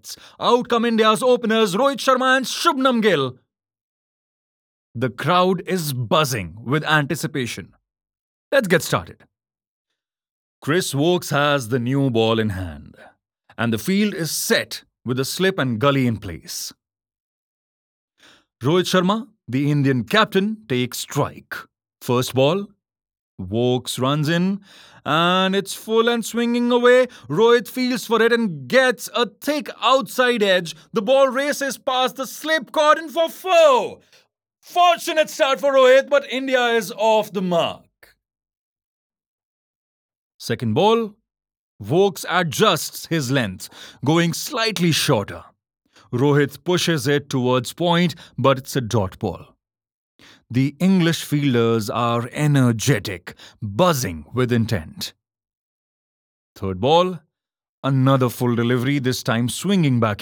wickets. Out come India's openers Rohit Sharma and Shubnam Gill. The crowd is buzzing with anticipation. Let's get started. Chris Wokes has the new ball in hand, and the field is set with the slip and gully in place. Rohit Sharma, the Indian captain, takes strike. First ball, Wokes runs in, and it's full and swinging away. Rohit feels for it and gets a thick outside edge. The ball races past the slip cordon for four. Fortunate start for Rohit, but India is off the mark. Second ball, Wokes adjusts his length, going slightly shorter. Rohit pushes it towards point, but it's a dot ball. The English fielders are energetic, buzzing with intent. Third ball, another full delivery, this time swinging back